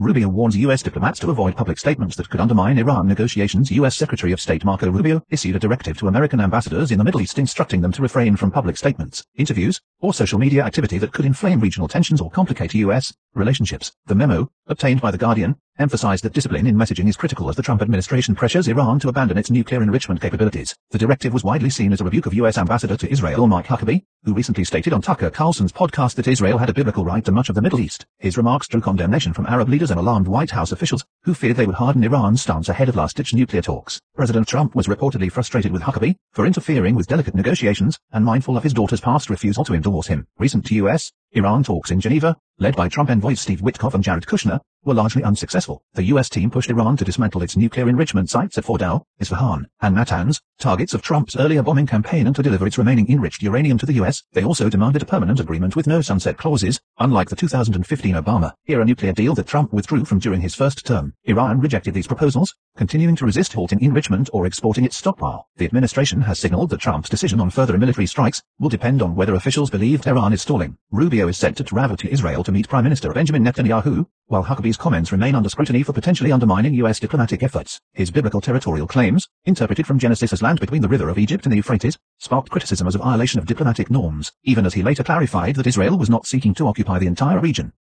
Rubio warns U.S. diplomats to avoid public statements that could undermine Iran negotiations. U.S. Secretary of State Marco Rubio issued a directive to American ambassadors in the Middle East instructing them to refrain from public statements, interviews, or social media activity that could inflame regional tensions or complicate U.S. relationships. The memo, obtained by The Guardian, emphasized that discipline in messaging is critical as the Trump administration pressures Iran to abandon its nuclear enrichment capabilities. The directive was widely seen as a rebuke of U.S. Ambassador to Israel Mike Huckabee, who recently stated on Tucker Carlson's podcast that Israel had a biblical right to much of the Middle East. His remarks drew condemnation from Arab leaders and alarmed White House officials, who feared they would harden Iran's stance ahead of last-ditch nuclear talks. President Trump was reportedly frustrated with Huckabee for interfering with delicate negotiations and mindful of his daughter's past refusal to endorse him. Recent U.S.-Iran talks in Geneva, led by Trump envoys Steve Witkoff and Jared Kushner, were largely unsuccessful. The U.S. team pushed Iran to dismantle its nuclear enrichment sites at Fordow, Isfahan, and Natanz, targets of Trump's earlier bombing campaign, and to deliver its remaining enriched uranium to the U.S. They also demanded a permanent agreement with no sunset clauses, unlike the 2015 Obama-era nuclear deal that Trump withdrew from during his first term. Iran rejected these proposals, continuing to resist halting enrichment or exporting its stockpile. The administration has signaled that Trump's decision on further military strikes will depend on whether officials believe Tehran is stalling. Rubio is set to travel to Israel to meet Prime Minister Benjamin Netanyahu, while Huckabee's comments remain under scrutiny for potentially undermining U.S. diplomatic efforts. His biblical territorial claims, interpreted from Genesis as land between the river of Egypt and the Euphrates, sparked criticism as a violation of diplomatic norms, even as he later clarified that Israel was not seeking to occupy the entire region.